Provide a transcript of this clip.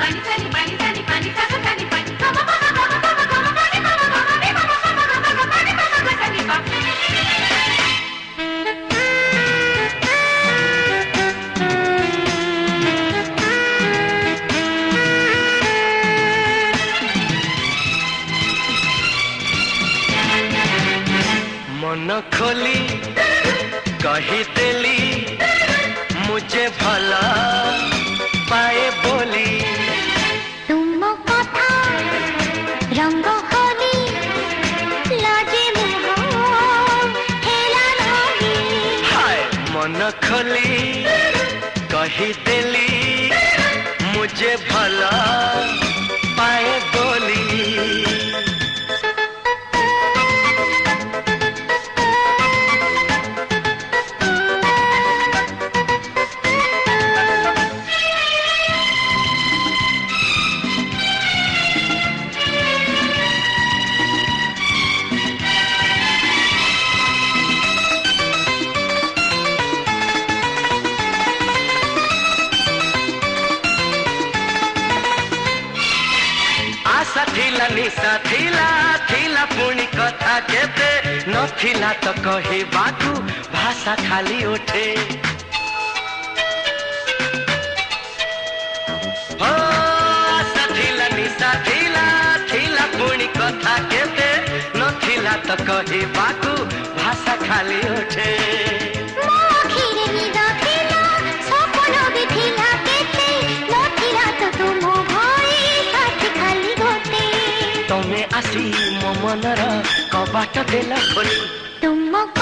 मन खोली कही देली मुझे भला पाए बोली तुम कथा रंग होली लाजे मुह हेला नहीं हाय मन खोली कही देली मुझे भला पाए बोली थिला निशा थिला थिला पुणी कथा केते नथिला तो कहबाकू भाषा खाली उठे हो आशा थिला निशा थिला थिला पुणी कथा केते नथिला तो कहबाकू भाषा खाली उठे तुम्हें आसी मो मनर कबाट देला खोली तुम